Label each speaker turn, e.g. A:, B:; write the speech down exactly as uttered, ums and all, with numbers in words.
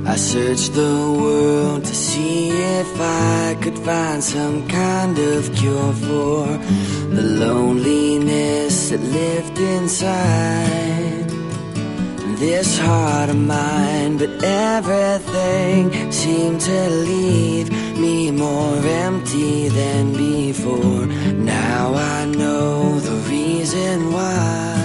A: I searched the world to see if I could find some kind of cure for the loneliness that lived inside this heart of mine. But everything seemed to leave me more empty than before. Now I know the reason why.